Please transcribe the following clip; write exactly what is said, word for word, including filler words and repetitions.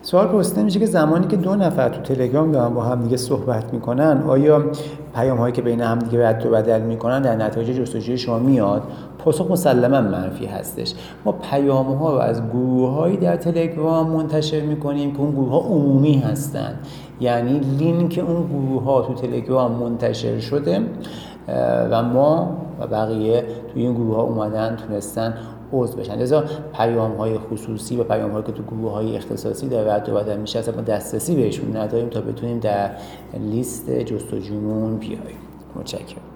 سوال پرسیده میشه که زمانی که دو نفر تو تلگرام دارن با هم دیگه صحبت میکنن، آیا پیام هایی که بین هم دیگه رد و بدل میکنن در نتایج جستجوی شما میاد؟ پاسخ مسلما منفی هستش. ما پیام ها رو از گروه هایی در تلگرام منتشر میکنیم که اون گروه ها عمومی هستن، یعنی لینک اون گروه ها تو تلگرام منتشر شده و ما و بقیه توی این گروه ها اومدن تونستن عضو بشن. لذا پیام های خصوصی و پیام هایی که تو گروه های اختصاصی در رد و بدل میشه اصلا ما دسترسی بهشون نداریم تا بتونیم در لیست جستجومون بیاریم. متشکرم.